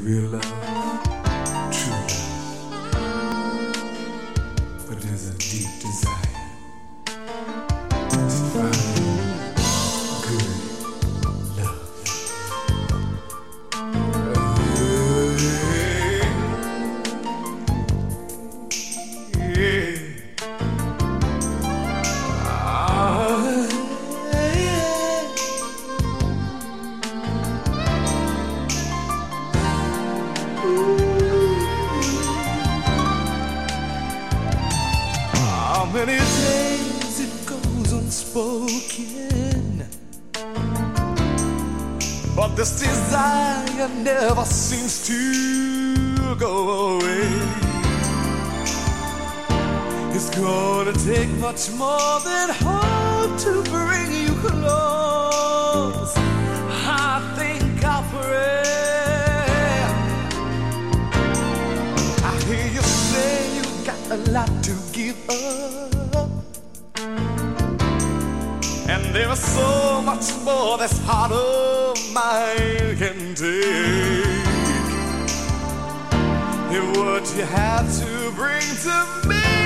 real love, true love. But there's a deep desire to find good love. How many days it goes unspoken, but this desire never seems to go away. It's gonna take much more than hope to bring you close. I think I'll pray. I hear you say you got a lot to give up, and there is so much more this heart of mine can take. And what you have to bring to me